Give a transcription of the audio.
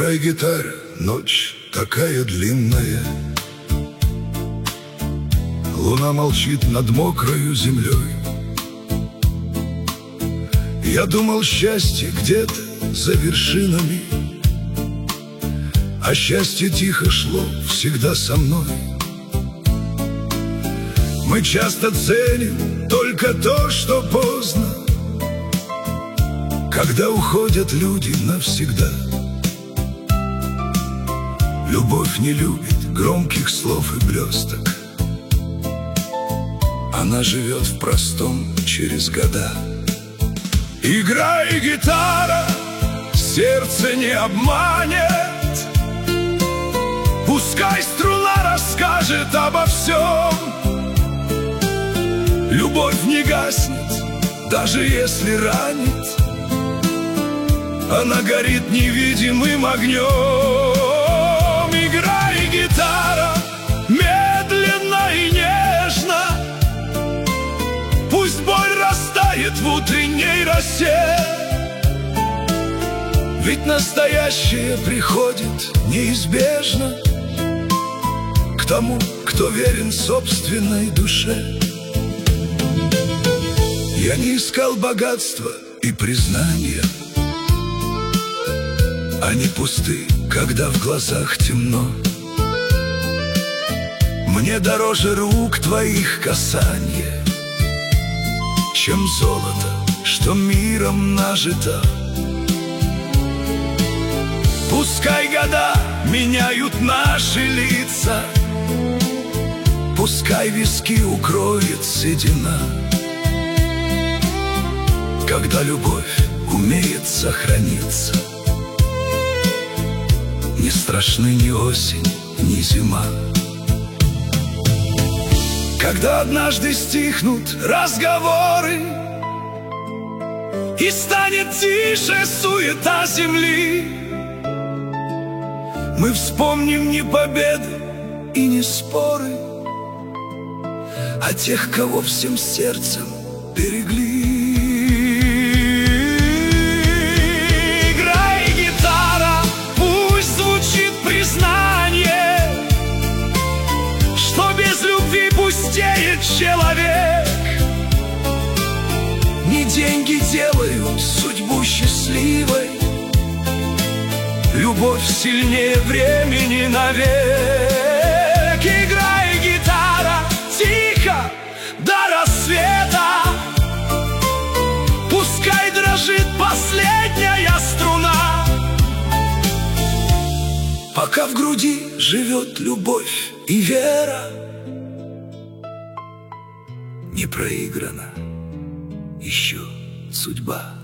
Играй, гитара, ночь такая длинная, луна молчит над мокрою землей. Я думал, счастье где-то за вершинами, а счастье тихо шло всегда со мной. Мы часто ценим только то, что поздно, когда уходят люди навсегда. Любовь не любит громких слов и блесток, она живет в простом через года. Играй, гитара, сердце не обманет, пускай струна расскажет обо всем. Любовь не гаснет, даже если ранит, она горит невидимым огнем. Играй, гитара, медленно и нежно, пусть боль растает в утренней росе. Ведь настоящее приходит неизбежно к тому, кто верен собственной душе. Я не искал богатства и признания, они пусты, когда в глазах темно. Мне дороже рук твоих касания, чем золото, что миром нажито. Пускай года меняют наши лица, пускай виски укроет седина. Когда любовь умеет сохраниться, не страшны ни осень, ни зима. Когда однажды стихнут разговоры и станет тише суета земли, мы вспомним не победы и не споры, а тех, кого всем сердцем берегли. Пустеет человек, не деньги делают судьбу счастливой, любовь сильнее времени навек. Играй, гитара, тихо до рассвета, пускай дрожит последняя струна. Пока в груди живет любовь и вера, не проиграна еще судьба.